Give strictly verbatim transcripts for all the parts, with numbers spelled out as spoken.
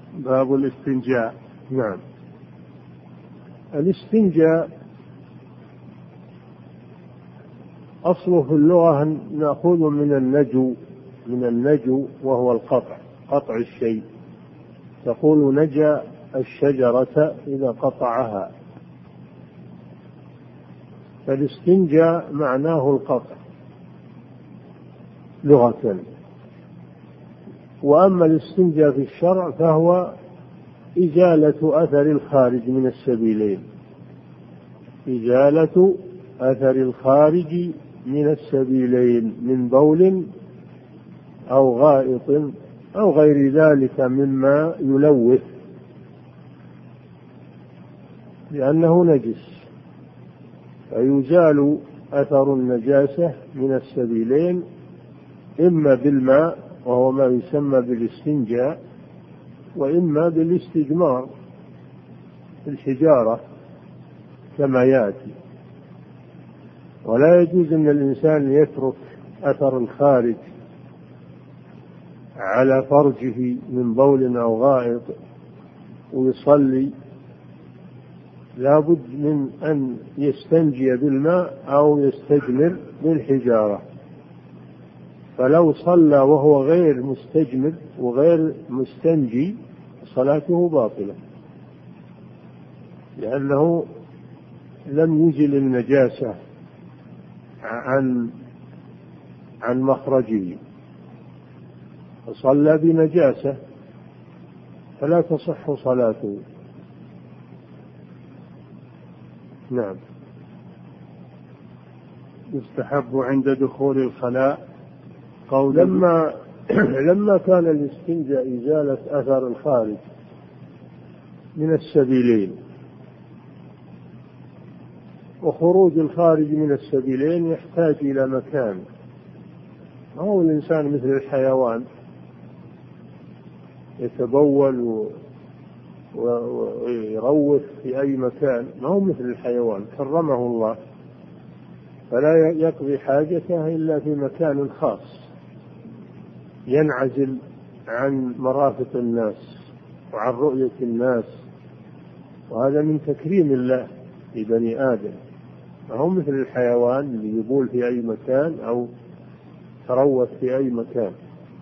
باب الاستنجاء. نعم. الاستنجاء أصله في اللغة نأخذ من النجو، من النجو وهو القطع، قطع الشيء. تقول نجا الشجرة إذا قطعها. فالاستنجاء معناه القطع لغة. وأما الاستنجاء في الشرع فهو إزالة أثر الخارج من السبيلين، إزالة أثر الخارج من السبيلين من بول أو غائط أو غير ذلك مما يلوث لأنه نجس، فيزال أثر النجاسة من السبيلين إما بالماء وهو ما يسمى بالاستنجاء، وإما بالاستجمار في الحجارة كما يأتي. ولا يجوز أن الإنسان يترك أثر الخارج على فرجه من بول أو غائط ويصلي، لا بد من أن يستنجي بالماء أو يستجمر بالحجارة. فلو صلى وهو غير مستجمر وغير مستنجي صلاته باطلة، لأنه لم يزل النجاسة عن عن مخرجه، فصلى بنجاسة فلا تصح صلاته. نعم. يستحب عند دخول الخلاء قول لما لما كان الاستنجاء إزالة أثر الخارج من السبيلين، وخروج الخارج من السبيلين يحتاج إلى مكان. هو الإنسان مثل الحيوان يتبول ويروث في أي مكان، ما هو مثل الحيوان كرمه الله، فلا يقضي حاجته إلا في مكان خاص ينعزل عن مرافق الناس وعن رؤية الناس، وهذا من تكريم الله لبني آدم. ما هو مثل الحيوان اللي يبول في أي مكان أو تروث في أي مكان.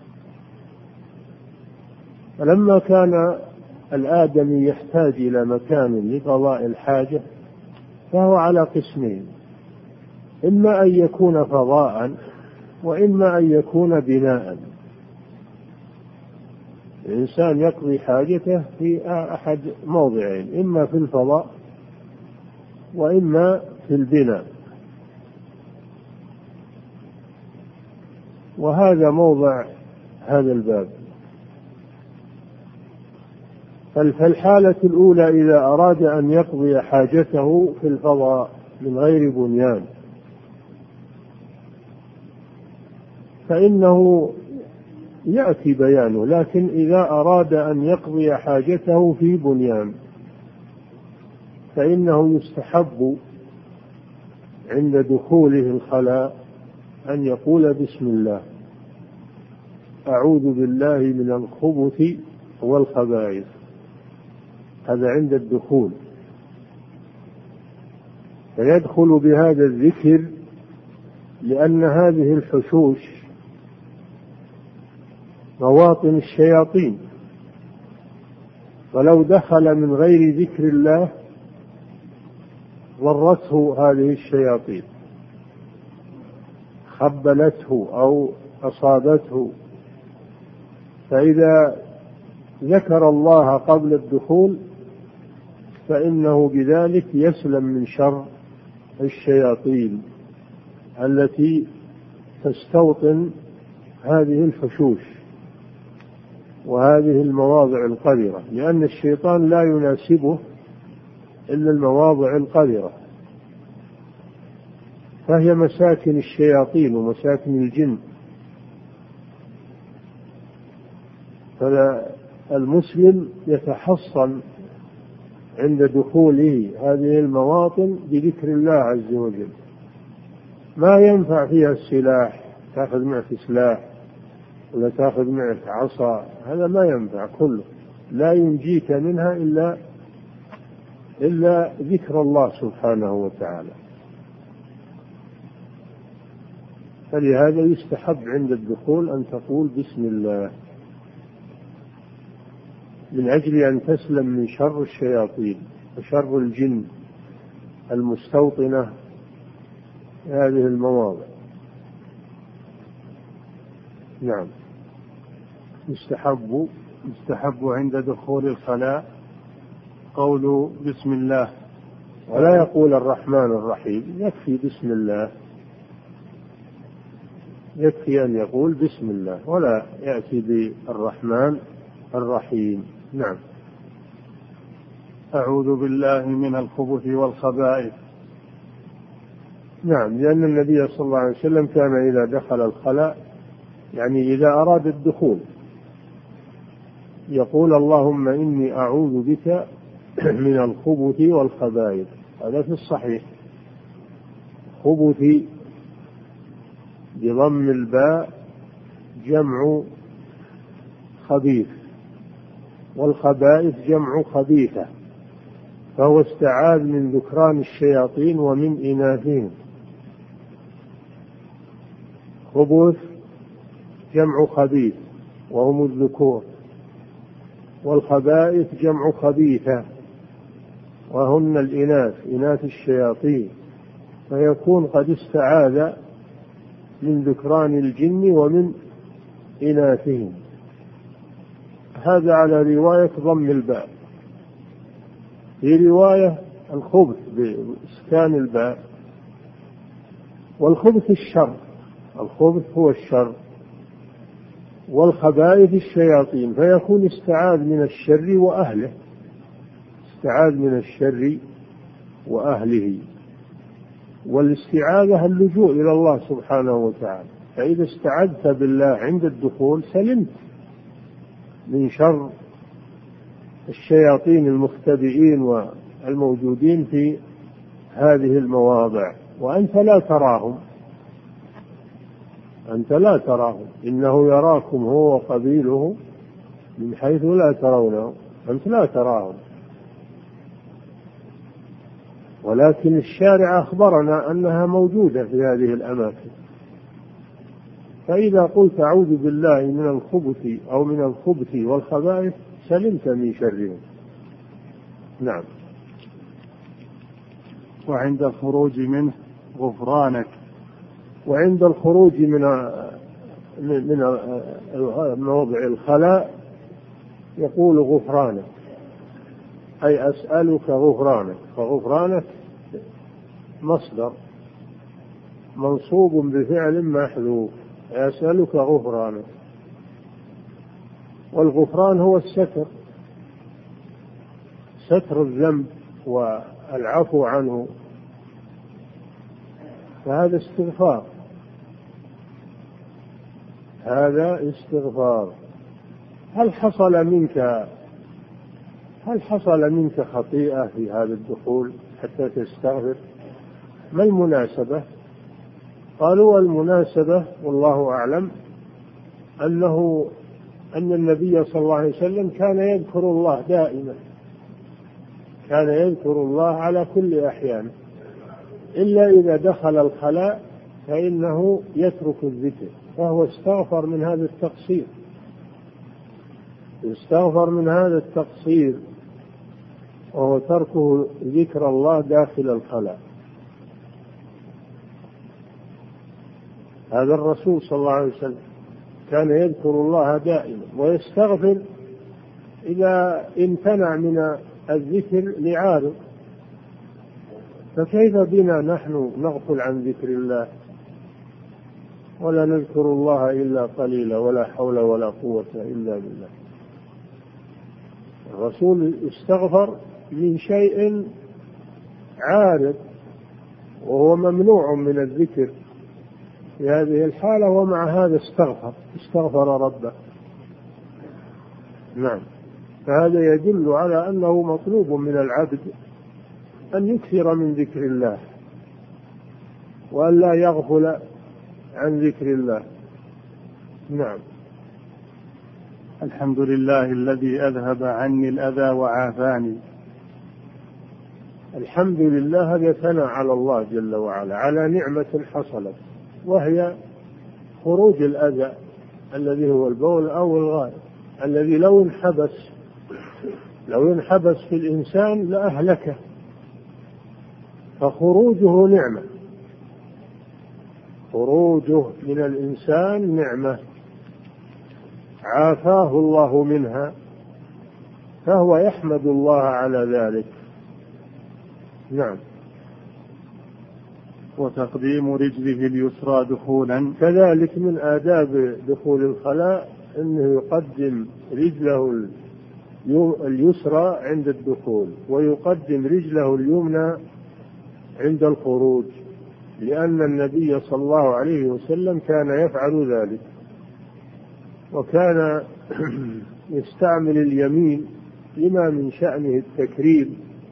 فلما كان الآدمي يحتاج إلى مكان لقضاء الحاجة فهو على قسمين: إما أن يكون فضاء وإما أن يكون بناء. الإنسان يقضي حاجته في أحد موضعين: إما في الفضاء وإما في البناء. وهذا موضع هذا الباب. فالحالة الأولى إذا أراد أن يقضي حاجته في الفضاء من غير بنيان فإنه يأتي بيانه، لكن إذا أراد أن يقضي حاجته في بنيان فإنه يستحب عند دخوله الخلاء أن يقول بسم الله، أعوذ بالله من الخبث والخبائث. هذا عند الدخول، فيدخل بهذا الذكر لأن هذه الحشوش مواطن الشياطين، ولو دخل من غير ذكر الله ضرته هذه الشياطين، خبلته أو أصابته. فإذا ذكر الله قبل الدخول فإنه بذلك يسلم من شر الشياطين التي تستوطن هذه الحشوش وهذه المواضع القذرة، لأن الشيطان لا يناسبه إلا المواضع القذرة، فهي مساكن الشياطين ومساكن الجن. فالمسلم يتحصن عند دخوله هذه المواطن بذكر الله عز وجل. ما ينفع فيها السلاح، تأخذ معك سلاح ولا تأخذ معك عصا، هذا ما ينفع كله. لا ينجيك منها إلا إلا ذكر الله سبحانه وتعالى. فلهذا يستحب عند الدخول أن تقول بسم الله، من أجل أن تسلم من شر الشياطين وشر الجن المستوطنة في هذه المواضع. نعم. يستحب يستحب عند دخول الخلاء قول بسم الله، ولا يقول الرحمن الرحيم، يكفي بسم الله، يكفي أن يقول بسم الله ولا يأتي بالرحمن الرحيم. نعم. أعوذ بالله من الخبث والخبائث. نعم، لأن النبي صلى الله عليه وسلم كان إذا دخل الخلاء، يعني إذا أراد الدخول، يقول اللهم إني أعوذ بك من الخبث والخبائث. هذا في الصحيح. خبث بضم الباء جمع خبيث، والخبائث جمع خبيثة، فهو استعاذ من ذكران الشياطين ومن إناثهم. خبث جمع خبيث وهم الذكور، والخبائث جمع خبيثة وهن الإناث، إناث الشياطين، فيكون قد استعاذ من ذكران الجن ومن إناثهم. هذا على رواية ضم الباء. في رواية الخبث بإسكان الباء، والخبث الشر، الخبث هو الشر، والخبائث الشياطين، فيكون استعاذ من الشر وأهله، استعاذ من الشر وأهله. والاستعاذة اللجوء إلى الله سبحانه وتعالى، فإذا استعذت بالله عند الدخول سلمت من شر الشياطين المختبئين والموجودين في هذه المواضع، وأنت لا تراهم، أنت لا تراهم، إنه يراكم هو وقبيله من حيث لا ترونه، أنت لا تراهم. ولكن الشارع أخبرنا أنها موجودة في هذه الأماكن، فإذا قلت أعوذ بالله من الخبث أو من الخبث والخبائث سلمت من شرهم. نعم. وعند الخروج منه غفرانك. وعند الخروج من من موضع الخلاء يقول غفرانك، أي أسألك غفرانك، فغفرانك مصدر منصوب بفعل محذوف، أسألك غفرانك. والغفران هو الستر، ستر الذنب والعفو عنه، فهذا استغفار، هذا استغفار. هل حصل منك هل حصل منك خطيئة في هذا الدخول حتى تستغفر؟ ما المناسبة؟ قالوا المناسبة والله أعلم أنه أن النبي صلى الله عليه وسلم كان يذكر الله دائما، كان يذكر الله على كل أحيان، إلا إذا دخل الخلاء فإنه يترك الذكر، فهو استغفر من هذا التقصير، استغفر من هذا التقصير وهو تركه ذكر الله داخل الخلاء. هذا الرسول صلى الله عليه وسلم كان يذكر الله دائما ويستغفر إذا امتنع من الذكر لعارض، فكيف بنا نحن نغفل عن ذكر الله ولا نذكر الله إلا قليلا ولا حول ولا قوة إلا بالله؟ الرسول استغفر من شيء عارض وهو ممنوع من الذكر في هذه الحالة، ومع هذا استغفر استغفر ربه. نعم. فهذا يدل على أنه مطلوب من العبد أن يكثر من ذكر الله وأن لا يغفل عن ذكر الله. نعم. الحمد لله الذي أذهب عني الأذى وعافاني. الحمد لله هذا ثناء على الله جل وعلا على نعمة حصلت، وهي خروج الأذى الذي هو البول أو الغائط، الذي لو انحبس لو انحبس في الإنسان لأهلكه، فخروجه نعمة، خروجه من الإنسان نعمة عافاه الله منها، فهو يحمد الله على ذلك. نعم. وتقديم رجله اليسرى دخولا، كذلك من آداب دخول الخلاء أنه يقدم رجله اليسرى عند الدخول، ويقدم رجله اليمنى عند الخروج، لأن النبي صلى الله عليه وسلم كان يفعل ذلك، وكان يستعمل اليمين لما من شأنه التكريم،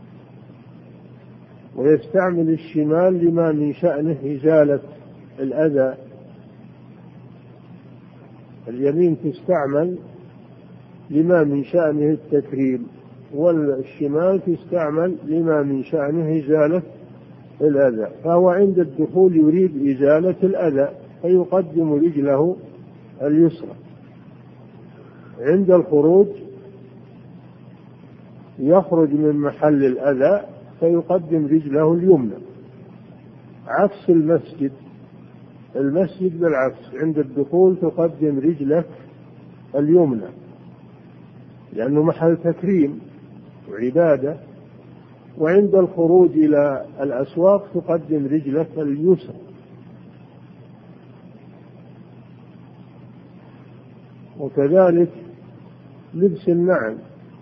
ويستعمل الشمال لما من شأنه إزالة الأذى. اليمين تستعمل لما من شأنه التكريم، والشمال تستعمل لما من شأنه إزالة الأذى، فهو عند الدخول يريد إزالة الأذى فيقدم رجله اليسرى، عند الخروج يخرج من محل الأذى فيقدم رجله اليمنى، عكس المسجد. المسجد بالعكس، عند الدخول تقدم رجلك اليمنى لأنه محل تكريم وعبادة، وعند الخروج إلى الأسواق تقدم رجلك اليسرى. وكذلك لبس النعل،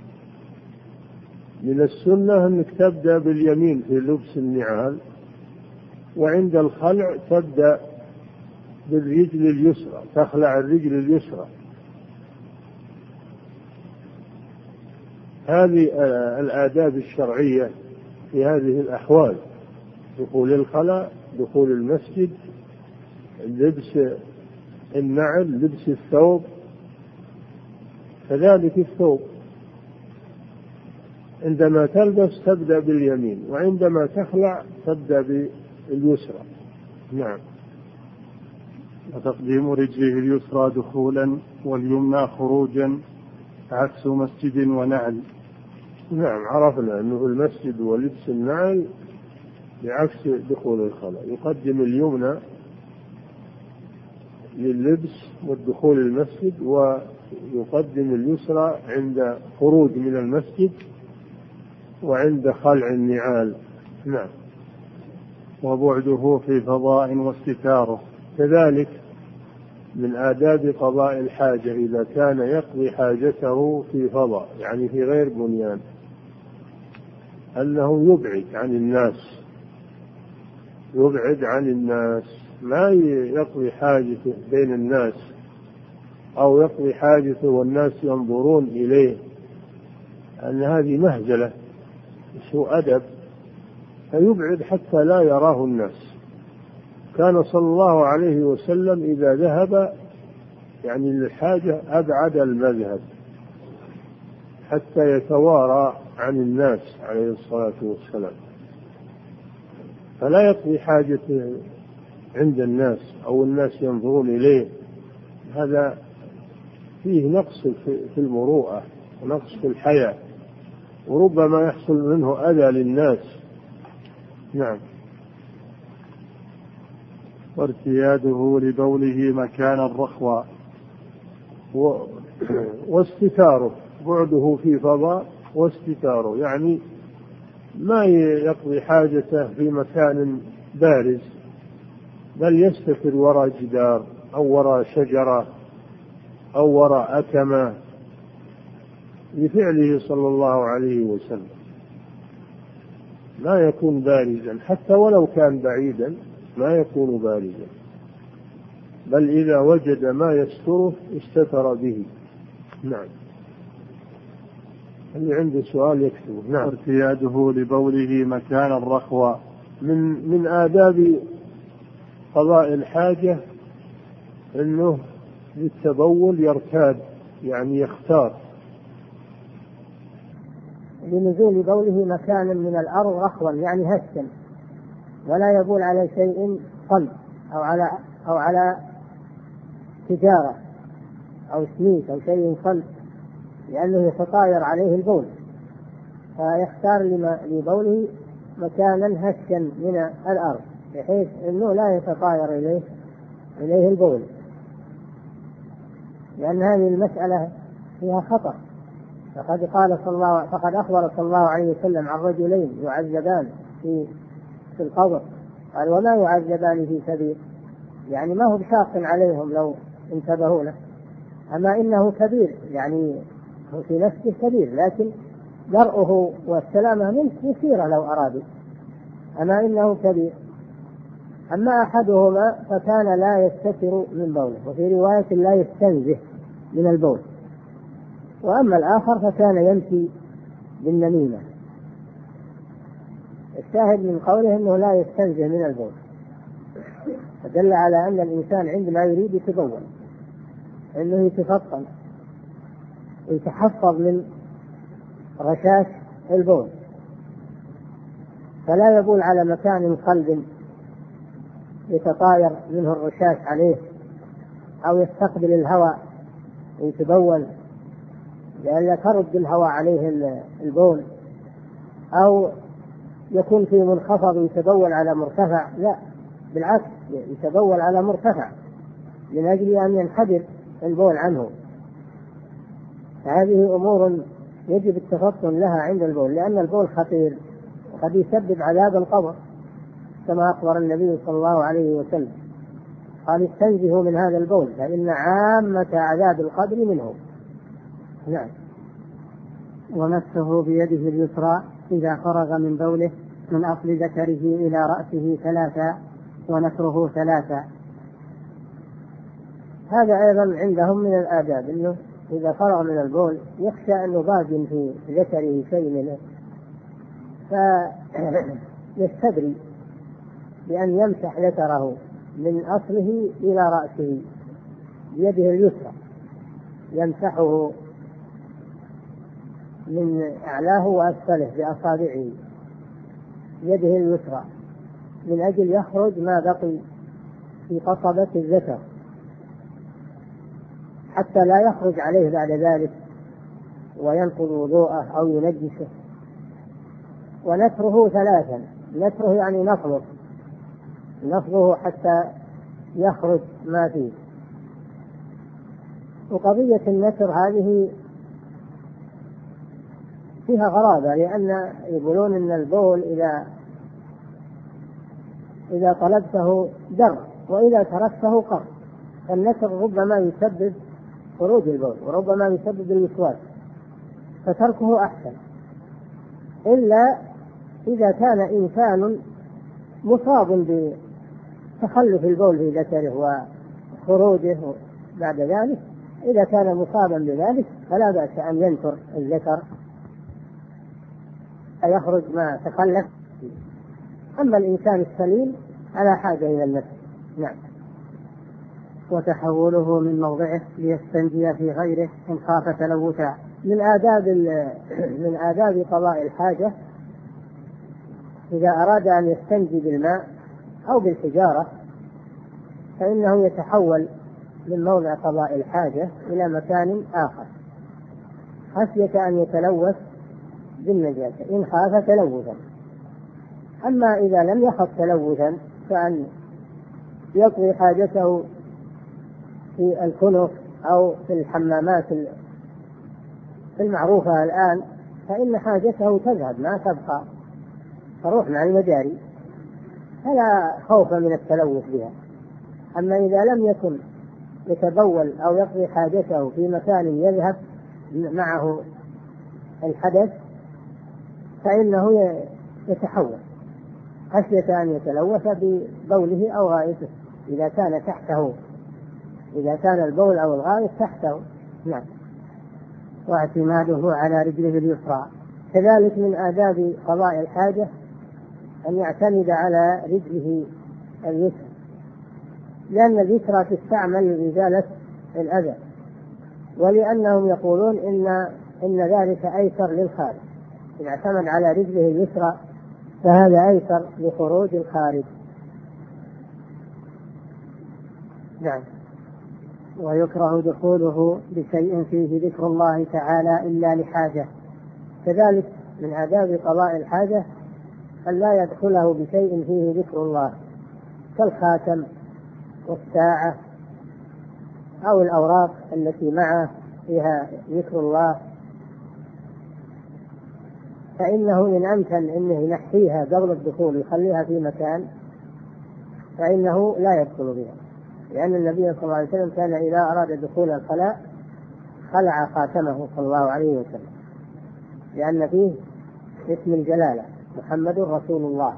من السنة أنك تبدأ باليمين في لبس النعال، وعند الخلع تبدأ بالرجل اليسرى، تخلع الرجل اليسرى. هذه الآداب الشرعية في هذه الأحوال: دخول الخلاء، دخول المسجد، لبس النعل، لبس الثوب. كذلك الثوب عندما تلبس تبدأ باليمين، وعندما تخلع تبدأ باليسرى. نعم. وتقديم رجله اليسرى دخولا واليمنى خروجا، عكس مسجد ونعل. نعم، عرفنا أنه المسجد ولبس النعل بعكس دخول الخلاء، يقدم اليمنى لللبس والدخول المسجد، ويقدم اليسرى عند خروج من المسجد وعند خلع النعال. نعم. وبعده في فضاء واستتاره، كذلك من آداب قضاء الحاجة إذا كان يقضي حاجته في فضاء، يعني في غير بنيان، أنه يبعد عن الناس، يبعد عن الناس، ما يقضي حاجته بين الناس أو يقضي حاجته والناس ينظرون إليه، أن هذه مهزلة سوء أدب، فيبعد حتى لا يراه الناس. كان صلى الله عليه وسلم إذا ذهب يعني للحاجة أبعد المذهب حتى يتوارى عن الناس عليه الصلاة والسلام، فلا يقضي حاجته عند الناس أو الناس ينظرون إليه. هذا فيه نقص في المروءة ونقص في الحياة، وربما يحصل منه أذى للناس. نعم. وارتياده لبوله مكان الرخوة، و... واستتاره، بعده في فضاء واستتاره، يعني ما يقضي حاجته في مكان بارز، بل يستتر وراء جدار أو وراء شجرة أو وراء أكمة، لفعله صلى الله عليه وسلم. لا يكون بارزا، حتى ولو كان بعيدا ما يكون بارزا، بل إذا وجد ما يستره استتر به. نعم. اللي عنده سؤال يكتبه. نعم. ارتياده لبوله مكان الرخوة، من من آداب قضاء الحاجة أنه للتبول يرتاد يعني يختار. لنزول بوله مكانا من الأرض رخوا يعني هشا، ولا يبول على شيء صلب أو على أو على تجارة أو سميك أو شيء صلب، لأنه يتطاير عليه البول، فيختار لبوله مكانا هشا من الأرض بحيث أنه لا يتطاير إليه إليه البول، لأن هذه المسألة فيها خطر. فقد قال صلى الله فقد أخبر صلى الله عليه وسلم عن رجلين يعذبان في في القبر، قال وما يعذبان في سبيل، يعني ما هو بشاق عليهم لو انتبهوا له، أما إنه كبير يعني هو في نفسه كبير، لكن درءه والسلامة منه يسيرة لو أرادوا، أما إنه كبير. أما أحدهما فكان لا يستتر من بوله، وفي رواية لا يستنزه من البول، وأما الآخر فكان يمشي بالنميمة. الشاهد من قوله أنه لا يستنزه من البول فدل على أن الإنسان عندما يريد يتبول أنه يتفطن ويتحفظ من رشاش البول، فلا يبول على مكان صلب يتطاير منه الرشاش عليه، أو يستقبل الهواء ويتبول لئلا ترد الهواء عليه البول، أو يكون في منخفض يتبول على مرتفع، لا بالعكس يتبول على مرتفع من أجل أن ينحدر البول عنه. هذه أمور يجب التفطن لها عند البول، لأن البول خطير وقد يسبب عذاب القبر كما أخبر النبي صلى الله عليه وسلم، قال استنزهوا من هذا البول فإن عامة عذاب القبر منه. نعم. ومسه بيده اليسرى إذا فرغ من بوله من أصل ذكره إلى رأسه ثلاثا ونثره ثلاثا. هذا أيضا عندهم من الآداب، أنه إذا فرغ من البول يخشى أنه باق في ذكره شيء منه فيستدري بأن يمسح ذكره من أصله إلى رأسه بيده اليسرى، يمسحه من أعلاه وأسفله بأصابعه بيده اليسرى من أجل يخرج ما بقي في قصبة الذكر حتى لا يخرج عليه بعد ذلك وينقض وضوءه أو ينجسه. ونثره ثلاثا، نثره يعني نفضه نفضه حتى يخرج ما فيه. وقضية النثر هذه فيها غرابة، لأن يقولون إن البول إذا إذا طلبته در وإذا تركته قر، فالنثر ربما يسبب خروج البول وربما يسبب الوسواس، فتركه أحسن، إلا إذا كان إنسان مصاب بتخلف البول في ذكره وخروجه بعد ذلك، إذا كان مصابا بذلك فلا بأس أن ينثر الذكر يخرج ما تخلف. أما الإنسان السليم على حاجة إلى النثر. نعم. وتحوله من موضعه ليستنجي في غيره إن خاف تلوثا. من آداب من آداب قضاء الحاجة إذا أراد أن يستنجي بالماء أو بالحجارة فإنه يتحول من موضع قضاء الحاجة إلى مكان آخر خشية أن يتلوث بالنجاسة إن خاف تلوثا. أما إذا لم يخف تلوثا فأن يقضي حاجته في الكنف أو في الحمامات المعروفة الآن، فإن حاجته تذهب ما تبقى، تروح مع المجاري، فلا خوف من التلوث بها. أما إذا لم يكن يتبول أو يقضي حاجته في مكان يذهب معه الحدث فإنه يتحول خشية أن يتلوث ببوله أو غائطه إذا كان تحته، إذا كان البول أو الغائط تحته. نعم. واعتماده على رجله اليسرى. كذلك من آداب قضاء الحاجة أن يعتمد على رجله اليسرى، لأن اليسرى تستعمل لإزالة الأذى ولأنهم يقولون إن إن ذلك أيسر للخارج، إذا اعتمد على رجله اليسرى فهذا أيسر لخروج الخارج. نعم. ويكره دخوله بشيء فيه ذكر الله تعالى إلا لحاجة. كذلك من آداب قضاء الحاجة أن لا يدخله بشيء فيه ذكر الله كالخاتم والساعة أو الأوراق التي معه فيها ذكر الله، فإنه إن أمكن أنه ينحيها قبل الدخول يخليها في مكان فإنه لا يدخل بها، لأن النبي صلى الله عليه وسلم كان إذا أراد دخول الخلاء خلع خاتمه صلى الله عليه وسلم، لأن فيه اسم الجلالة محمد رسول الله.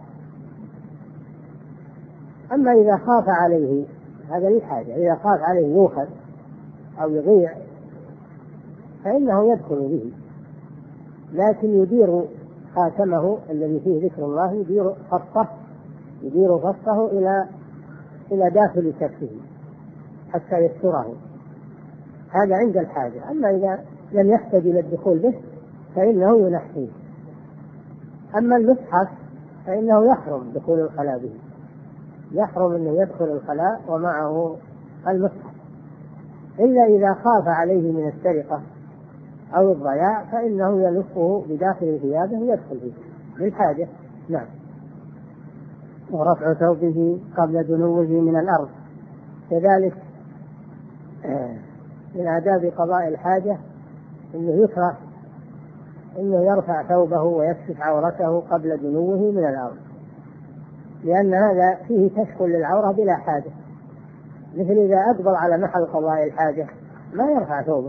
أما إذا خاف عليه هذا للحاجة، إذا خاف عليه يؤخذ أو يضيع فإنه يدخل به، لكن يدير خاتمه الذي فيه ذكر الله، يدير فصه يدير فصه إلى إلى داخل كفه حتى يستره، هذا عند الحاجة. أما إذا لم يحتاج إلى الدخول به فإنه ينحيه. أما المصحف فإنه يحرم دخول الخلاء به، يحرم أنه يدخل الخلاء ومعه المصحف، إلا إذا خاف عليه من السرقة أو الضياع فإنه يلفه بداخل ثيابه ويدخل به للحاجة. نعم. ورفع ثوبه قبل دنوه من الأرض. كذلك من آداب قضاء الحاجة أنه يكره أنه يرفع ثوبه ويكشف عورته قبل دنوه من الأرض، لأن هذا فيه كشف للعورة بلا حاجة، مثل إذا أقبل على محل قضاء الحاجة ما يرفع ثوبه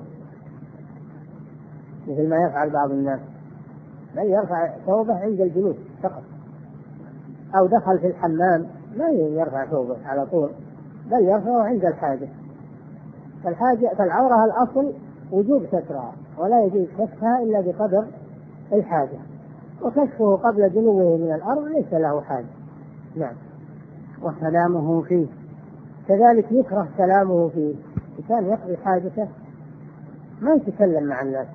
مثل ما يفعل بعض الناس، بل يرفع ثوبه عند الجلوس فقط، أو دخل في الحمام ما يرفع ثوبه على طول، بل يرفعه عند الحاجة. فالحاجة فالعورة الأصل وجوب سترها، ولا يجوز كشفها إلا بقدر الحاجة، وكشفه قبل دنوه من الأرض ليس له حاجة. نعم. وسلامه فيه. كذلك يكره كلامه فيه، كان يقضي حاجته ما يتكلم مع الناس،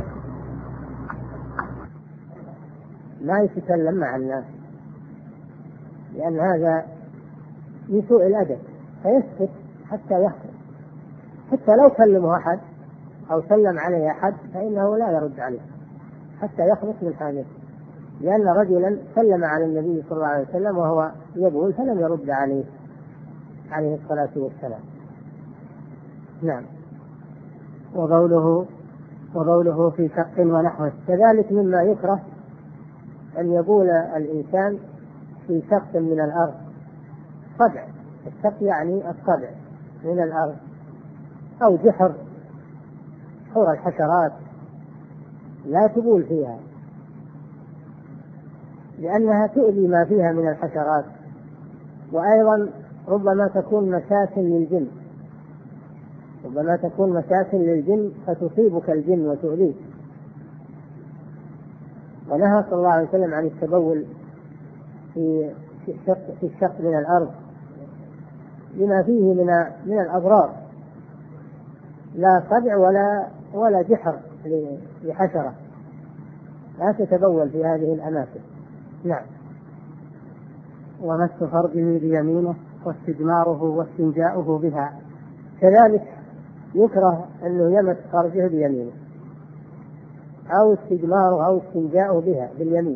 ما يتكلم مع الناس لأن هذا من سوء الأدب، فيسكت حتى يخرج، حتى لو كلمه أحد أو سلم عليه أحد فإنه لا يرد عليه حتى يخلص من حاجته، لأن رجلا سلم على النبي صلى الله عليه وسلم وهو يبول فلم يرد عليه عليه الصلاة والسلام. نعم. وبوله وبوله في شق ونحوه. كذلك مما يكره أن يبول الإنسان في شق من الأرض، صدع، الشق يعني الصدع من الأرض، أو جحر حور الحشرات، لا تبول فيها لأنها تؤذي ما فيها من الحشرات، وأيضا ربما تكون مساكن للجن، ربما تكون مساكن للجن فتصيبك الجن وتؤذيك. ونهى صلى الله عليه وسلم عن التبول في الشق في الشق من الأرض لما فيه من من الأضرار، لا صدع ولا ولا جحر لحشرة، لا تتبول في هذه الأماكن. نعم. ومس فرجه بيمينه واستجماره واستنجاؤه بها. كذلك يكره أنه يمس فرجه بيمينه أو استجماره أو استنجاؤه بها باليمين،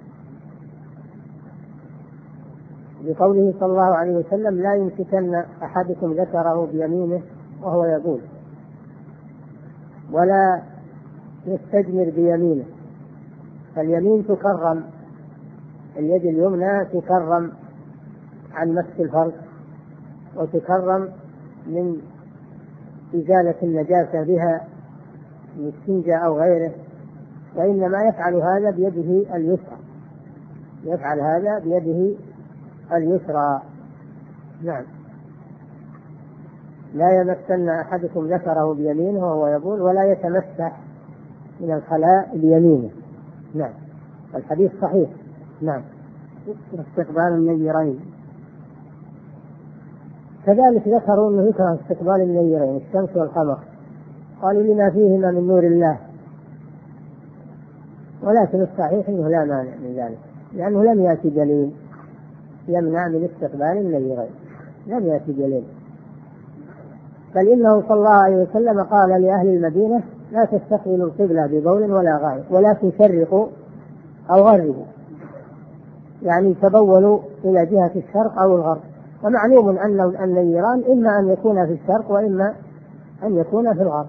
لقوله صلى الله عليه وسلم: لا يمسكن أحدكم ذكره بيمينه وهو يقول، ولا يستجمر بيمينه. فاليمين تكرم، اليد اليمنى تكرم عن مس الفرج، وتكرم من إزالة النجاسة بها من السنجة أو غيره، وإنما يفعل هذا بيده اليسرى، يفعل هذا بيده اليسرى. نعم. لا يمسن أحدكم ذكره بيمينه وهو يقول، ولا يتمسح من الخلاء بيمينه. نعم. الحديث صحيح. نعم. استقبال النيرين. كذلك ذكروا أنه يكره استقبال النيرين، الشمس والقمر، قالوا لما فيهما من نور الله، ولكن الصحيح أنه لا مانع من ذلك، لأنه لم يأتي دليل يمنع من استقبال النيرين، لم يأتي دليل. بل إنه صلى الله عليه وسلم قال لأهل المدينة لا تستقبلوا القبلة ببول ولا غائط، ولكن شرقوا أو غربوا، يعني تبولوا إلى جهة الشرق أو الغرب. ومعلوم أن النيران إما أن يكون في الشرق وإما أن يكون في الغرب.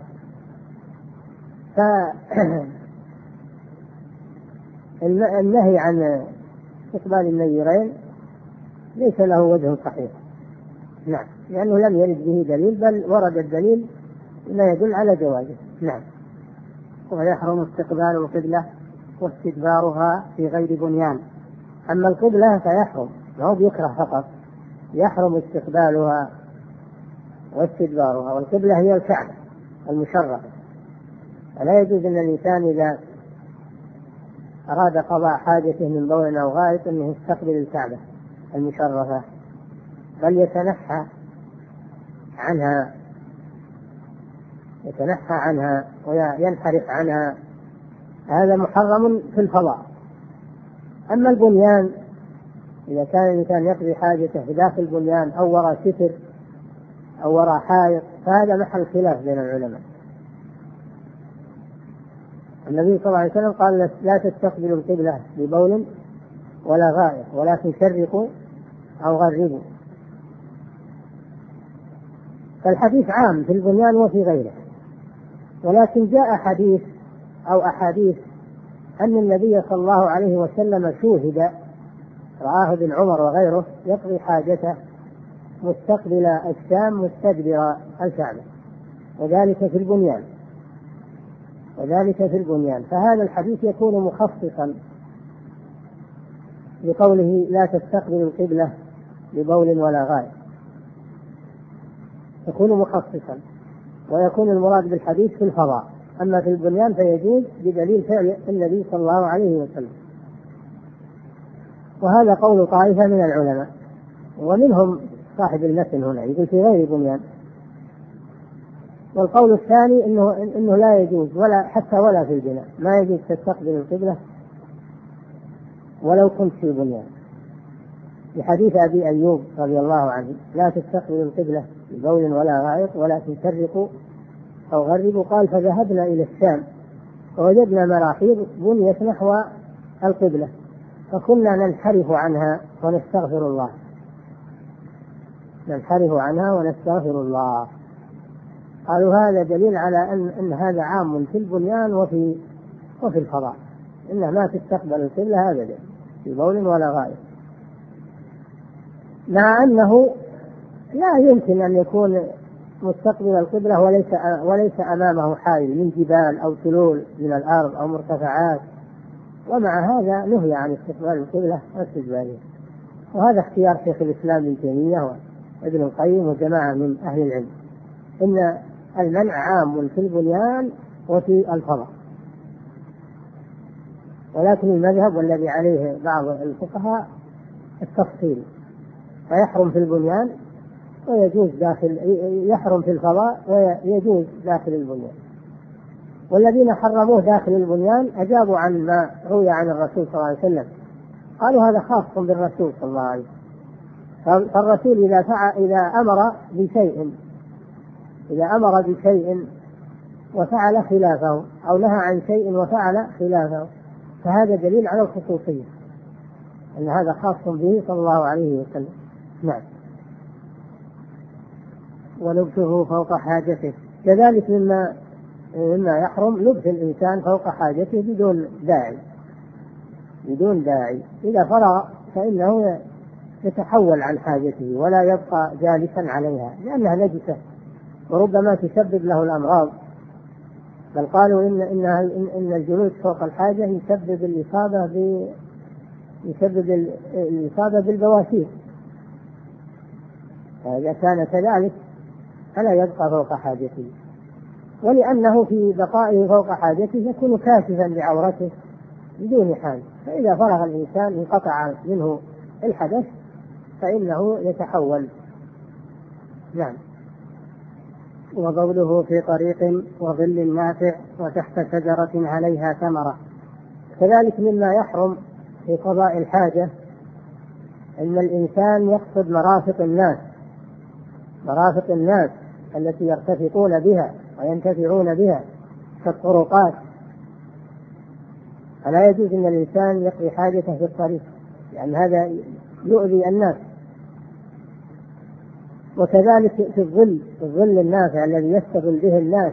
فالنهي عن استقبال النيرين ليس له وجه صحيح، نعم، لأنه لم يرد به دليل، بل ورد الدليل ما يدل على جوازه. نعم. ويحرم استقبال القبلة واستدبارها في غير بنيان. أما القبلة فيحرم، ما هو بيكره فقط، يحرم استقبالها واستدبارها. والقبلة هي الكعبة المشرفة، فلا يجوز أن الإنسان إذا أراد قضاء حاجته من بول أو غائط أنه يستقبل الكعبة المشرفة، بل يتنحى عنها يتنحى عنها وينحرف عنها، هذا محرم في الفضاء. أما البنيان، إذا كان الإنسان يقضي حاجته في داخل البنيان أو وراء ستر أو وراء حائط، فهذا محل خلاف بين العلماء. النبي صلى الله عليه وسلم قال لا تستقبلوا القبلة ببول ولا غائط، ولكن شرقوا أو غربوا. فالحديث عام في البنيان وفي غيره، ولكن جاء حديث أو أحاديث أن النبي صلى الله عليه وسلم شوهد، رآه ابن عمر وغيره يقضي حاجته مستقبل الشام مستدبر الكعبة، وذلك في البنيان وذلك في البنيان فهذا الحديث يكون مخصصا لقوله لا تستقبل القبلة ببول ولا غائط، يكون مخصصا، ويكون المراد بالحديث في الفضاء. أما في البنيان فيجوز بدليل فعل النبي صلى الله عليه وسلم. وهذا قول طائفة من العلماء، ومنهم صاحب المتن هنا يقول في غير بنيان. والقول الثاني إنه, إنه لا يجوز ولا حتى ولا في البناء، ما يجوز تستقبل القبلة ولو كنت في بنيان، في حديث أبي أيوب رضي الله عنه لا تستقبل القبلة ببول ولا غائط ولكن شرقوا أو غربوا. قال فذهبنا إلى الشام فوجدنا مراحيض بنيت نحو القبلة فكنا ننحرف عنها ونستغفر الله ننحرف عنها ونستغفر الله. قالوا هذا دليل على أن, أن هذا عام في البنيان وفي وفي الفضاء، إنها ما تستقبل القبلة أبدا في بول ولا غائط، مع أنه لا يمكن أن يكون مستقبل القبلة وليس وليس أمامه حائل من جبال أو تلول من الأرض أو مرتفعات، ومع هذا نهي عن استقبال القبلة واستدبارها. وهذا اختيار شيخ الإسلام ابن تيمية وابن القيم وجماعة من أهل العلم، إن المنع عام في البنيان وفي الفضاء. ولكن المذهب والذي عليه بعض الفقهاء التفصيل، فيحرم في البنيان ويجوز داخل، يحرم في الفضاء ويجوز داخل البنيان. والذين حرموه داخل البنيان أجابوا عن ما روي عن الرسول صلى الله عليه وسلم، قالوا هذا خاص بالرسول صلى الله عليه وسلم. فالرسول إذا فعل إذا أمر بشيء إذا أمر بشيء وفعل خلافه أو نهى عن شيء وفعل خلافه فهذا دليل على الخصوصية، أن هذا خاص به صلى الله عليه وسلم. نعم. ولبسه فوق حاجته، كذلك مما مما يحرم لبس الإنسان فوق حاجته بدون داعي بدون داعي إذا فرغ فإنه يتحول عن حاجته ولا يبقى جالسا عليها لأنها نجسة وربما تسبب له الأمراض. بل قالوا إن إنها إن الجلوس فوق الحاجة يسبب الإصابة ب يسبب الإصابة بالبواسير، فإذا كان كذلك فلا يبقى فوق حاجته. ولأنه في بقائه فوق حاجته يكون كاشفا لعورته بدون حاجة، فإذا فرغ الإنسان انقطع منه الحدث فإنه يتحول. نعم. وبوله في طريق وظل نافع وتحت شجرة عليها ثمرة. كذلك مما يحرم في قضاء الحاجة أن الإنسان يقصد مرافق الناس، مرافق الناس التي يرتفقون بها وينتفعون بها كالطرقات، فلا يجوز أن الإنسان يقضي حاجته في الطريق لأن هذا يؤذي الناس. وكذلك في الظل، الظل النافع الذي يستظل به الناس،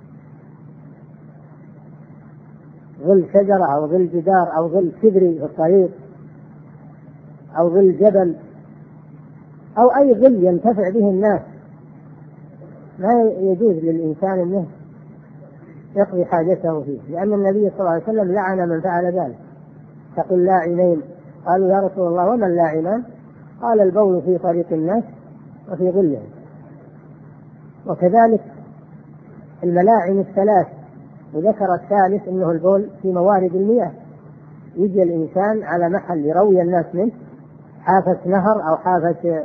ظل شجرة أو ظل جدار أو ظل كبري في الطريق أو ظل جبل أو أي ظل ينتفع به الناس، لا يجوز للإنسان أنه يقضي حاجته فيه، لأن النبي صلى الله عليه وسلم لعن من فعل ذلك. تقول لاعنين، قالوا يا رسول الله وما اللاعنان؟ قال البول في طريق الناس وفي ظلهم. وكذلك الملاعن الثلاث، وذكر الثالث أنه البول في موارد المياه، يجي الإنسان على محل يروي الناس منه، حافة نهر أو حافة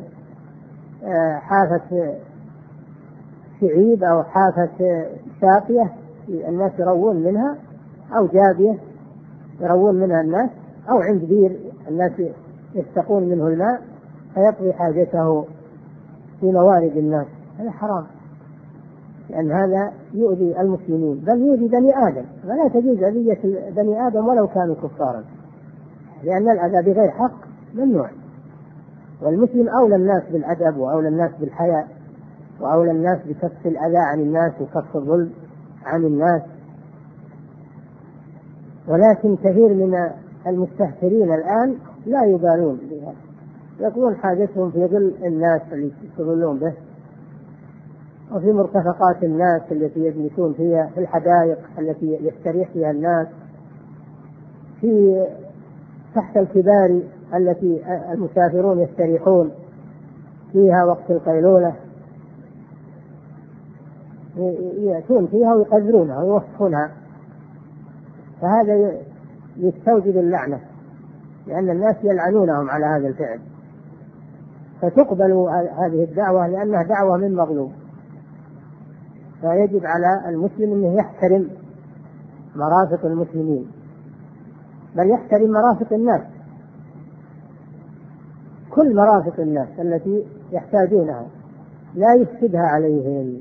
حافة شعيب أو حافة ساقية الناس يروون منها، أو جابية يروون منها الناس، أو عند بير الناس يستقون منه الماء، فيقضي حاجته في موارد الناس. هذا حرام، لأن هذا يؤذي المسلمين بل يؤذي بني آدم، فلا تجوز أذية بني آدم ولو كانوا كفارا، لأن الأذى بغير حق ممنوع. والمسلم أولى الناس بالأدب وأولى الناس بالحياء وأولى الناس بكف الأذى عن الناس وكف الظلم عن الناس. ولكن كثير من المستهترين الآن لا يبالون بها، يقضون حاجتهم في ظل الناس اللي يستظلون به، وفي مرتفقات الناس التي يجلسون فيها، في الحدائق التي يستريح فيها الناس، في تحت الكباري التي المسافرون يستريحون فيها وقت القيلولة، يأتون فيها ويقذرونها ويوسخونها، فهذا يستوجب اللعنة، لأن الناس يلعنونهم على هذا الفعل، فتقبل هذه الدعوة لأنها دعوة من مظلوم. فيجب على المسلم أنه يحترم مرافق المسلمين، بل يحترم مرافق الناس، كل مرافق الناس التي يحتاجونها لا يفسدها عليهم.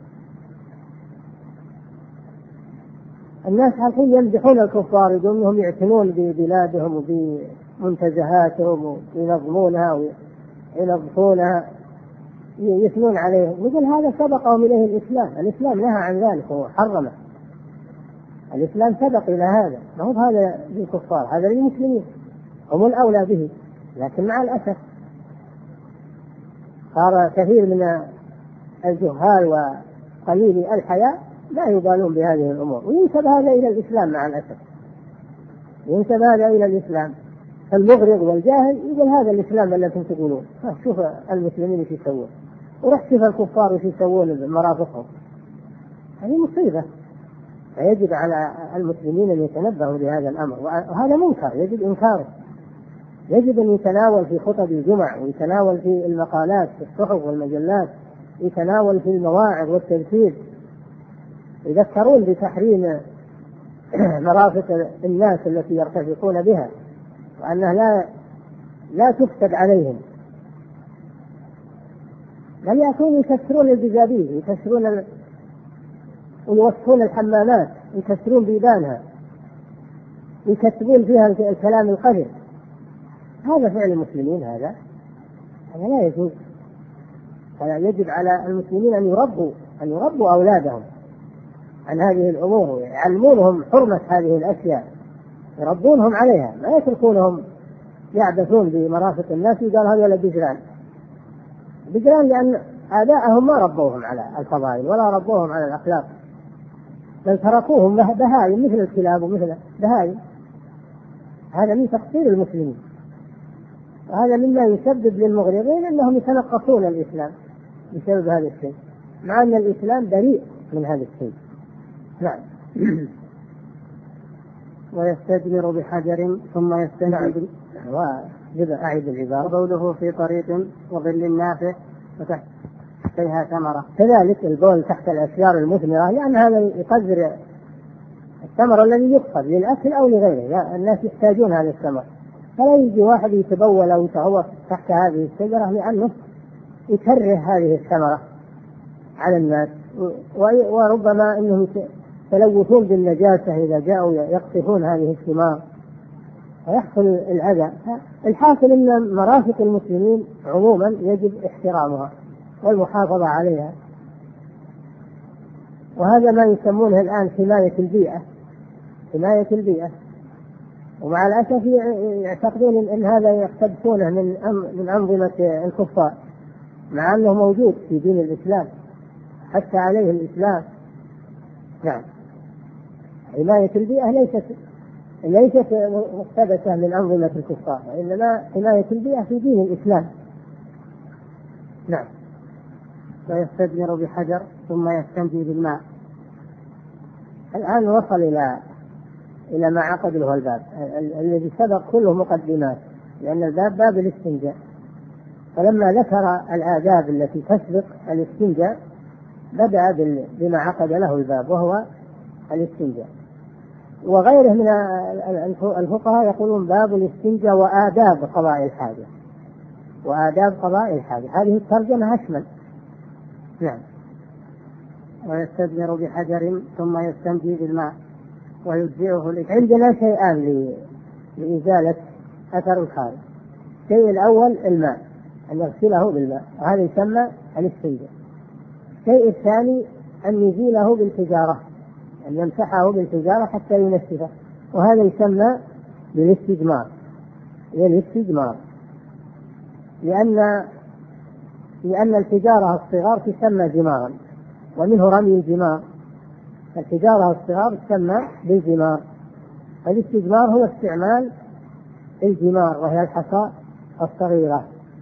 الناس الحين يمدحون الكفار، يقولون انهم يعتنون ببلادهم وبمنتزهاتهم وينظمونها وينظفونها، يثنون عليهم، يقول هذا سبقهم اليه الاسلام، الاسلام نهى عن ذلك وحرمه، الاسلام سبق الى هذا، ما هو هذا للكفار، هذا للمسلمين، هم الاولى به. لكن مع الاسف صار كثير من الجهال وقليل الحياء لا يبالون بهذه الأمور، وينسب هذا إلى الإسلام. مع الأسف ينسب هذا إلى الإسلام، المغرض والجاهل يقول هذا الإسلام الذي تقولون، شوف المسلمين ايش يسوون، ورح شوف الكفار ايش يسوون مرافقهم، هذه مصيبة. فيجب على المسلمين أن يتنبهوا لهذا الأمر، وهذا منكر يجب إنكاره، يجب أن يتناول في خطب الجمع، ويتناول في المقالات في الصحف والمجلات، يتناول في المواعظ والتذكير، يذكرون بتحريم مرافق الناس التي يرتفقون بها، وأنها لا لا تفسد عليهم، بل يأتون يكسرون الجزابيز، يكسرون ال... ويوسخون الحمامات، يكسرون بيبانها، يكتبون فيها الكلام القذر. هذا فعل المسلمين، هذا هذا لا يجوز. يجب على المسلمين أن يربوا أن يربوا أولادهم عن هذه الأمور، ويعلمونهم حرمة هذه الأشياء، يربونهم عليها، ما يتركونهم يعبثون بمرافق الناس. يقال هذول بجران بجران لأن آباءهم ما ربوهم على الفضائل ولا ربوهم على الأخلاق، بل تركوهم بهائم مثل الكلاب ومثل بهائم. هذا من تقصير المسلمين، وهذا مما يسبب للمغرضين أنهم يتنقصون الإسلام بسبب هذا الشيء، مع أن الإسلام بريء من هذا الشيء. نعم. ويستجمر بحجر ثم يستنجد. وجب أعيد العبارة. وبوله في طريق وظل نافع وتحت تحتها ثمرة. كذلك البول تحت الأشجار المثمرة، لأن هذا يقدر الثمر الذي يقصد للأكل أو لغيره، لا الناس يحتاجون هذا الثمر، فلا يجي واحد يتبول أو يتغوط تحت هذه الشجرة لأنه يكره هذه الثمرة على الناس، وربما أنهم يتلوثون بالنجاسة إذا جاءوا يقطفون هذه الثمار ويحصل الأذى. الحاصل أن مرافق المسلمين عموما يجب احترامها والمحافظة عليها، وهذا ما يسمونه الآن حماية البيئة، حماية البيئة. ومع الأسف يعتقدون أن هذا يقتبسونه من من أنظمة الكفار، مع أنه موجود في دين الإسلام حتى عليه الإسلام. نعم، حماية البيئة ليست ليست مقتبسة من أنظمة الكفار، وإنما حماية البيئة في دين الإسلام. نعم. ويستجمر بحجر ثم يستنجي بالماء. الآن وصل إلى إلى ما عقد له الباب الذي سبق كله مقدمات، لأن الباب باب الاستنجاء، فلما ذكر الآداب التي تسبق الاستنجاء بدأ بما عقد له الباب وهو الاستنجاء. وغيره من الفقهاء يقولون باب الاستنجاء وآداب قضاء الحاجة، وآداب قضاء الحاجة، هذه الترجمة أشمل. نعم. ويستجمر بحجر ثم يستنجي بالماء ويجزئه الإثم. عندنا شيئان لإزالة أثر الخارج. الشيء الأول الماء، أن يغسله بالماء، وهذا يسمى الاستنجاء. الشيء الثاني أن يزيله بالحجارة، أن يمسحه بالحجارة حتى ينشفه، وهذا يسمى بالاستجمار. بالاستجمار لأن لأن الحجارة الصغار تسمى جمارا، ومنه رمي الجمار. الحجارة الصغار تسمى بالجمار. الاستجمار هو استعمال الجمار وهي الحصى الصغيرة.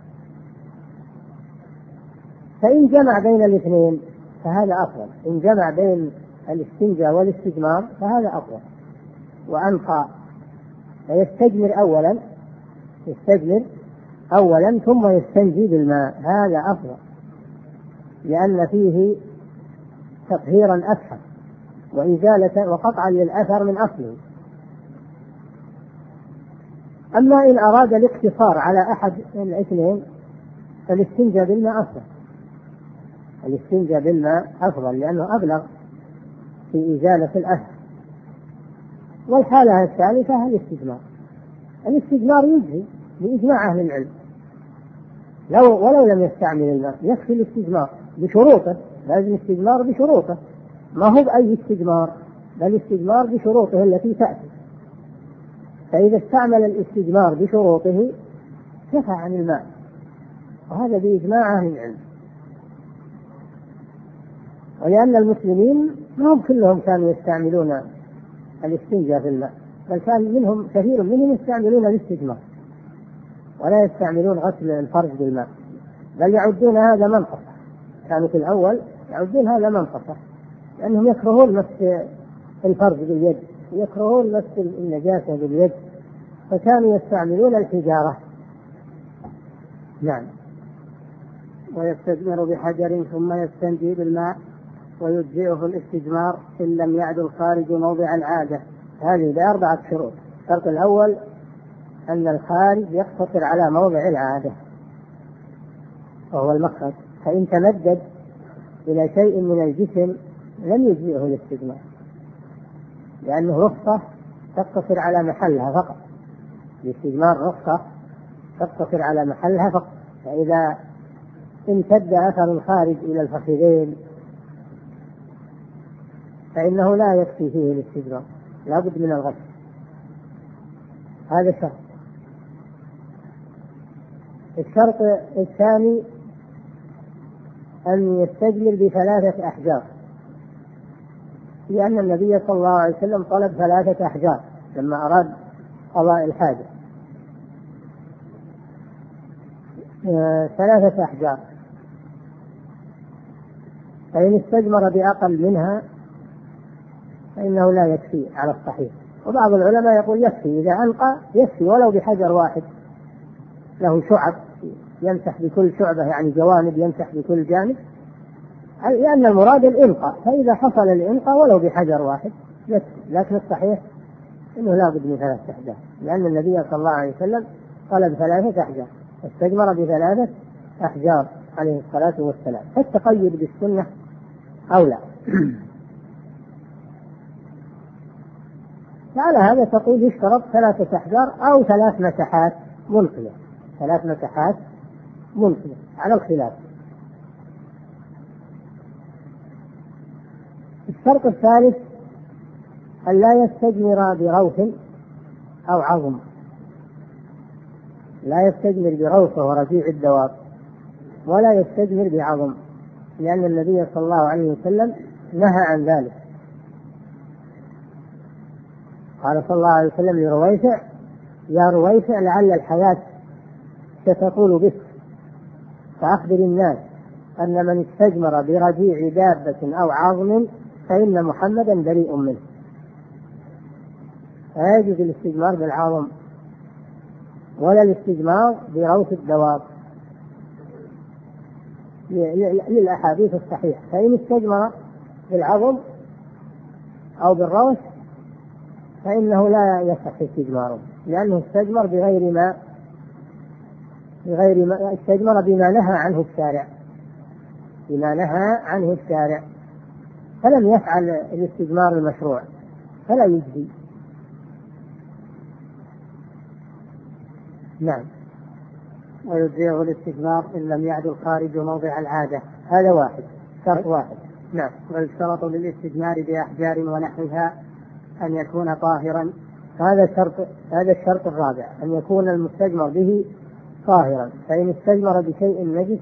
فإن جمع بين الاثنين فهذا أفضل، إن جمع بين الاستنجاء والاستجمار فهذا أفضل وأنقى. فيستجمر أولا يستجمر أولا ثم يستنجي بالماء، هذا أفضل، لأن فيه تطهيرا أكثر وإزالة وقطعا للأثر من أصله. أما إن أراد الاقتصار على أحد الاثنين فالاستنجاء بالماء أفضل، الاستنجاء بالماء أفضل لأنه أبلغ في إزالة الأثر. والحالة الثالثة الاستجمار. الاستجمار يجزي بإجماع أهل العلم، لو ولو لم يستعمل الماء يكفي الاستجمار بشروطه، لازم استجمار بشروطه، ما هو بأي استجمار، بل استجمار بشروطه التي تأتي. فإذا استعمل الاستجمار بشروطه كفى عن الماء، وهذا بإجماع أهل العلم. ولأن المسلمين ما هم كلهم كانوا يستعملون الاستنجاء في الماء، بل كان منهم كثير منهم يستعملون الاستجمار ولا يستعملون غسل الفرج بالماء، بل يعدون هذا منقصة. كانوا في الأول يعدون هذا منقصة لأنهم يكرهون مس الفرج باليد، يكرهون مس النجاسة باليد، فكانوا يستعملون الحجارة. نعم. ويستجمر بحجر ثم يستنجي بالماء ويجزئه الاستجمار إن لم يعد الخارج موضع العادة. هذه بأربعة شروط. الشرط الأول أن الخارج يقتصر على موضع العادة وهو المخرج، فإن تمدد إلى شيء من الجسم لم يجزئه الاستجمار، لأنه رخصة تقتصر على محلها فقط. الاستجمار رخصة تقتصر على محلها فقط، فإذا امتد أثر الخارج إلى الفخذين فإنه لا يكفي فيه الاستجمار، لا بد من الغسل. هذا شرط. الشرط الثاني أن يستجمر بثلاثة أحجار، لأن النبي صلى الله عليه وسلم طلب ثلاثة أحجار لما أراد قضاء الحاجة. آه ثلاثة أحجار، فإن استجمر بأقل منها فإنه لا يكفي على الصحيح. وبعض العلماء يقول يكفي، إذا أنقى يكفي ولو بحجر واحد له شعب يمسح بكل شعبة، يعني جوانب يمسح بكل جانب، لأن المراد الإلقاء، فإذا حصل الإلقاء ولو بحجر واحد، لكن الصحيح أنه لا بد من ثلاثة أحجار، لأن النبي صلى الله عليه وسلم طلب ثلاثة أحجار، استجمر بثلاثة أحجار عليه الصلاة والسلام، فالتقيد بالسنة أولى. فعلى هذا تقول يشترط ثلاثة أحجار أو ثلاث مساحات منقية، ثلاث مساحات منقية على الخلاف. الشرط الثالث أن لا يستجمر بروث أو عظم، لا يستجمر بروث وهو رجيع الدواب، ولا يستجمر بعظم، لأن النبي صلى الله عليه وسلم نهى عن ذلك. قال صلى الله عليه وسلم لرويفع: يا رويفع لعل الحياة ستطول بك، فأخبر الناس أن من استجمر برجيع دابة أو عظم فإن محمدا بريء منه. لا يجوز الاستجمار بالعظم ولا الاستجمار بروث الدواب للأحاديث الصحيحة، فإن استجمر بالعظم أو بالروث فإنه لا يصح استجماره، لأنه استجمر بغير ما بغير ما استجمر بما نهى عنه الشارع، بما نهى عنه الشارع، فلم يفعل الاستجمار المشروع فلا يجزي. نعم. ويجزئ الاستجمار إن لم يعدل خارج موضع العادة، هذا واحد، شرط واحد. نعم. ويشترط للاستجمار بأحجار ونحوها أن يكون طاهرا، هذا شرط، هذا الشرط الرابع، أن يكون المستجمر به طاهرا، فإن استجمر بشيء نجس،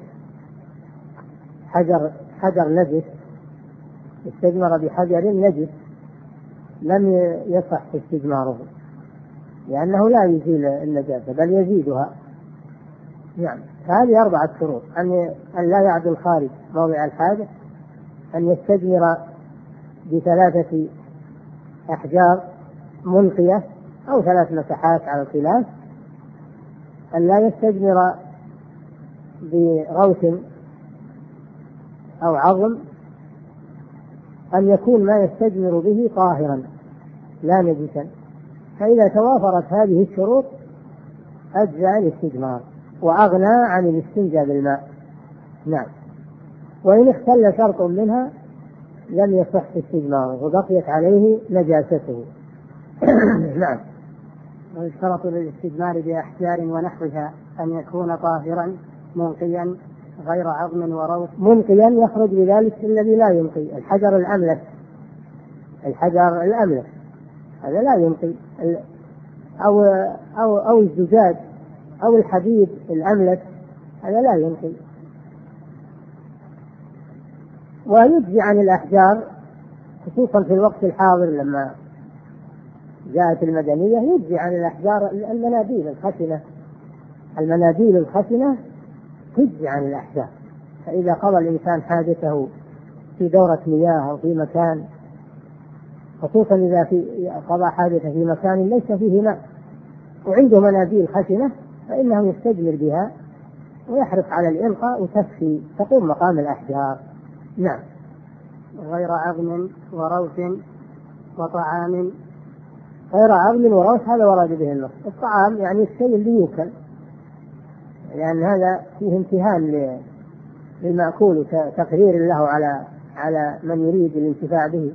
حجر حجر نجس، استجمر بحجر نجس لم يصح استجماره، لأنه لا يزيل النجاسة بل يزيدها. يعني هذه أربعة شروط: أن لا يعدل خارج موضع الحاجة، أن يستجمر بثلاثة أحجار منقية أو ثلاث مساحات على الخلاف، أن لا يستجمر بروث أو عظم، أن يكون ما يستجمر به طاهرا لا نجسا. فإذا توافرت هذه الشروط أجزأ الاستجمار وأغنى عن الاستنجاء بالماء. نعم. وإن اختل شرط منها لم يصح استجماره وبقيت عليه نجاسته. نعم. ويشترط للاستجمار بأحجار ونحوها أن يكون طاهرا منقيا غير عظم وروث. منقيا يخرج بذلك الذي لا ينقي، الحجر الأملس، الحجر الأملس هذا لا ينقي، أو أو أو الزجاج أو الحديد الأملس هذا لا ينقي. ويجزي عن الأحجار خصوصا في الوقت الحاضر لما جاءت المدنية، يجزي عن الأحجار المناديل الخشنة، المناديل الخشنة تجزي عن الأحجار. فإذا قضى الإنسان حاجته في دورة مياه أو في مكان، خصوصا إذا في قضى حاجته في مكان ليس فيه ماء وعنده مناديل خشنة، فإنه يستجمر بها ويحرص على الإلقاء وتكفي، تقوم مقام الأحجار. نعم. غير عظم وروث وطعام. غير عظم وروث هذا ورد به النص. الطعام يعني الشيء اللي يؤكل، لأن هذا فيه امتهان للمأكول وتقرير له على على من يريد الانتفاع به.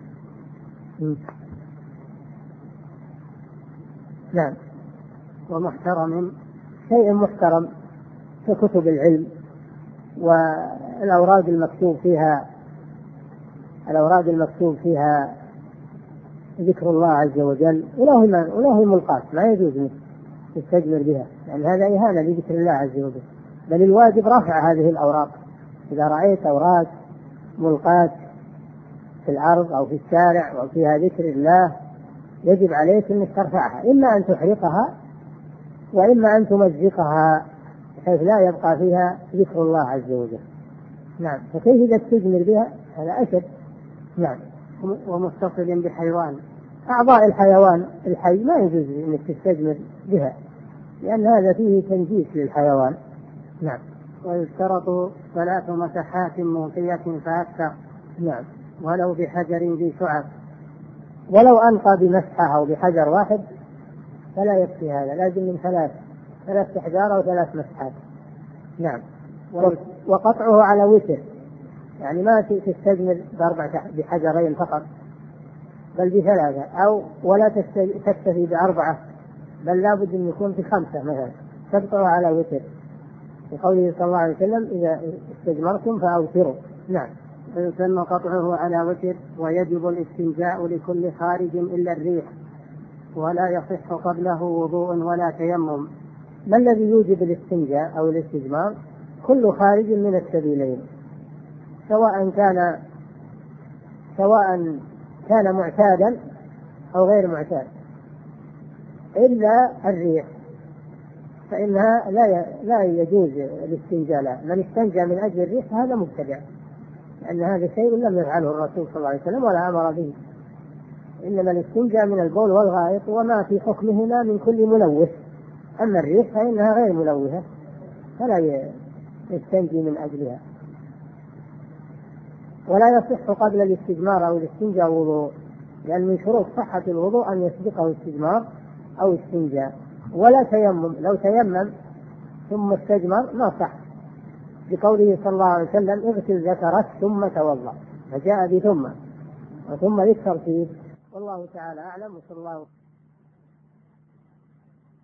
نعم. ومحترم، شيء محترم في كتب العلم والأوراد المكتوب فيها الأوراد المكتوب فيها ذكر الله عز وجل، وله وله ملقات ما يجوز تستجمر بها، لأن يعني هذا إهانة لذكر الله عز وجل، بل الواجب رفع هذه الأوراق. إذا رأيت أوراق ملقات في الأرض أو في الشارع أو فيها ذكر الله يجب عليك أنك ترفعها، إما أن تحرقها وإما أن تمزقها بحيث لا يبقى فيها ذكر الله عز وجل. نعم. فكيف إذا تستجمر بها؟ هذا أشد. نعم. ومتصل بحيوان، أعضاء الحيوان الحي ما يجوز أنك تستجمر بها، لأن هذا فيه تنجيس للحيوان. نعم. ويشترط ثلاث مسحات موفية فأكثر. نعم. ولو بحجر ذي شعب. ولو أنقى بمسحة أو بحجر واحد فلا يكفي هذا، لازم من ثلاث ثلاث أحجار أو ثلاث مسحات. نعم. وقطعه على وتر، يعني ما تستجمل بأربع بحجرين فقط بل بثلاثة، أو ولا تكتفي بأربعة بل لابد أن يكون في خمسة مثلا، تقطعه على وتر، لقوله صلى الله عليه وسلم إذا استجمرتم فأوتروا. نعم. ويسن قطعه على وتر. ويجب الاستنجاء لكل خارج إلا الريح، ولا يصح قبله وضوء ولا تيمم. ما الذي يوجب الاستنجاء أو الاستجمار؟ كل خارج من السبيلين، سواء كان سواء كان معتادا أو غير معتاد، إلا الريح فإنها لا لا يجوز الاستنجاء لها. من استنجى من أجل الريح هذا مبتدع، لأن هذا شيء لم يفعله الرسول صلى الله عليه وسلم ولا أمر به. إنما الاستنجاء من البول والغائط وما في حكمهما من كل ملوث، أما الريح فإنها غير ملوثة فلا يستنجي من أجلها. ولا يصح قبل الاستجمار أو الاستنجاء وضوء، لأن من شروط صحة الوضوء أن يسبقه استجمار أو استنجاء. ولا تيمم، لو تيمم ثم استجمر ما صح، بقوله صلى الله عليه وسلم اغسل ذكرك ثم توضأ، فجاء بثم وثم للترتيب. والله تعالى أعلم. وصلى الله